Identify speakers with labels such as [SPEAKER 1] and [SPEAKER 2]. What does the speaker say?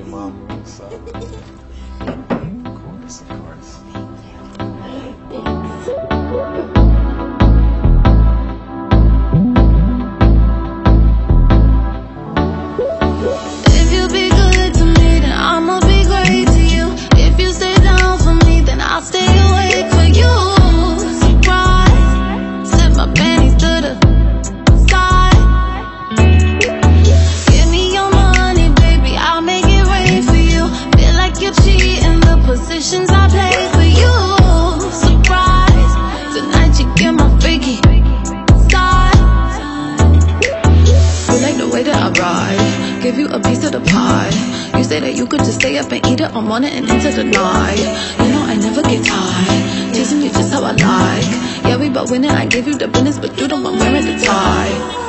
[SPEAKER 1] mom. So, of course, of course.
[SPEAKER 2] If you be good to me, then I'ma be great to you. If you stay down for me, then I'll stay awake for you. Surprise, set my panties to the side. Give me your money, baby, I'll make it rain for you. Feel like you're cheating the positions I play for you. Surprise, tonight you get my freaky side. You like the way that I ride, give you a piece of the pie. You say that you could just stay up and eat it all morning and into the night. You know I never get tired, teasing you just how I like. Yeah, we both winning, I give you the business, but you the one wearing the tie.